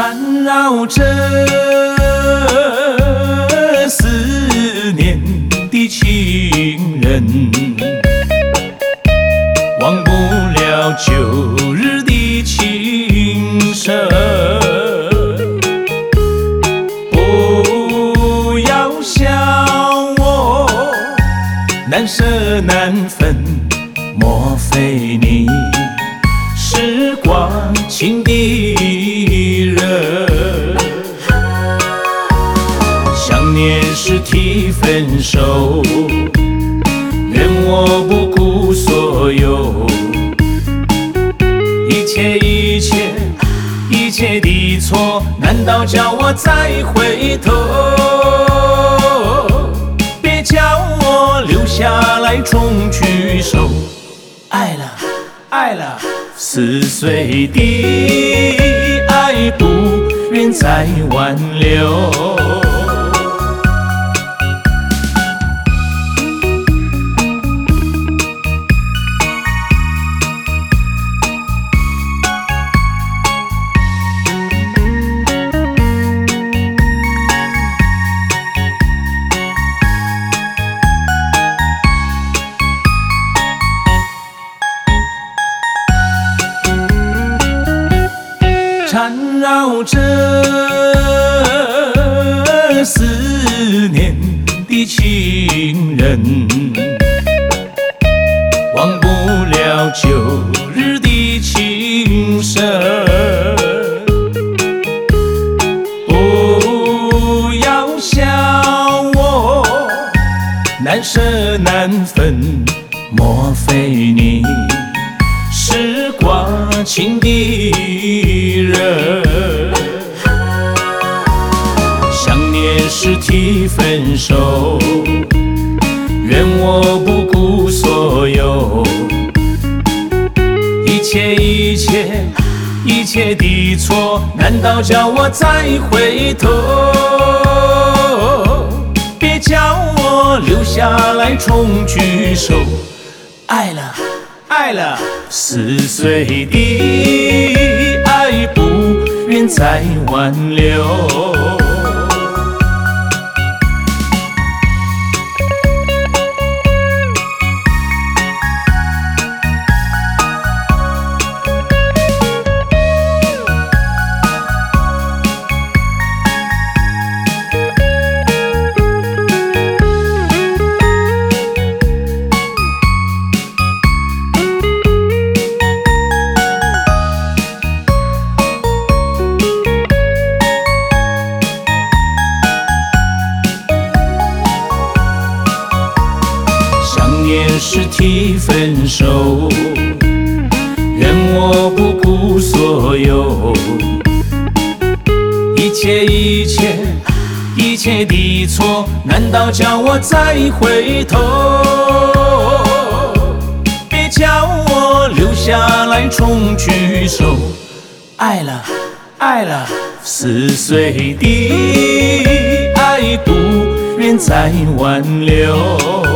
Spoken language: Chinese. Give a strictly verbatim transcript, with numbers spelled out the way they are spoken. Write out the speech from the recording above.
缠绕着思念的情人，忘不了旧日的情深。不要笑我难舍难分，莫非你时光情的人？想念时提分手，愿我不顾所有，一切一切一切的错，难道叫我再回头？别叫我留下来重聚首，爱了爱了，撕碎的爱不愿再挽留。缠绕着思念的情人，忘不了旧日的情深。不要笑我难舍难分，莫非你时光情的人？想念时提分手，愿我不顾所有，一切一切一切的错，难道叫我再回头？别叫我留下来重聚首，爱了爱了，撕碎的爱不愿再挽留。是提分手，愿我不顾所有，一切一切一切的错，难道叫我再回头？别叫我留下来重聚首，爱了爱了，撕碎的爱不愿再挽留。